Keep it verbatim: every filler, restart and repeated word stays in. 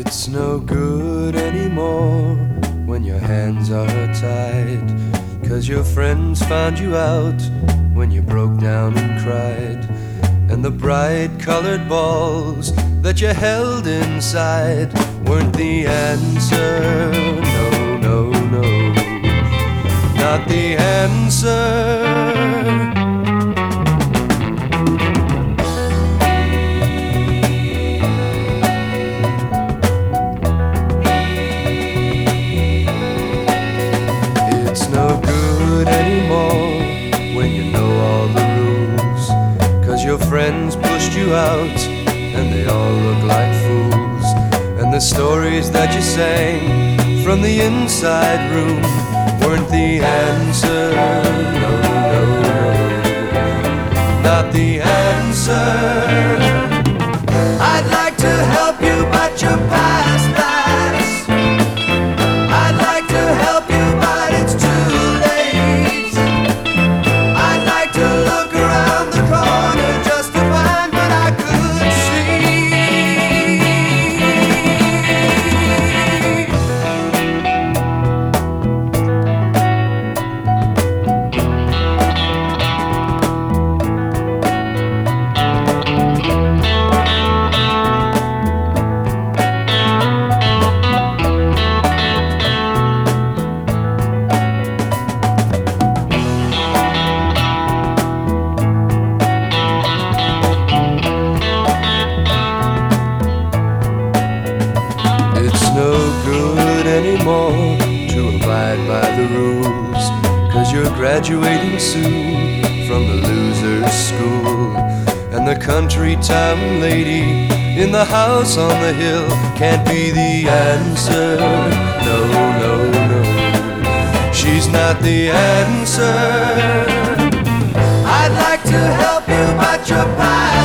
It's no good anymore when your hands are tied, 'cause your friends found you out when you broke down and cried. And the bright colored balls that you held inside weren't the answer. No, no, no, not the answer. It's no good anymore when you know all the rules, 'cause your friends pushed you out and they all look like fools. And the stories that you sang from the inside room weren't the answer. No, no, no, not the answer. I'd like to help you, but you're past that. I'd like to help you, but it's too late. I'd like to look around the corner just to find what I could see. It's no good anymore to abide by the rules, 'cause you're graduating soon from the loser's school. And the country town lady in the house on the hill can't be the answer. No, no, no, she's not the answer. I'd like to help you, but you're past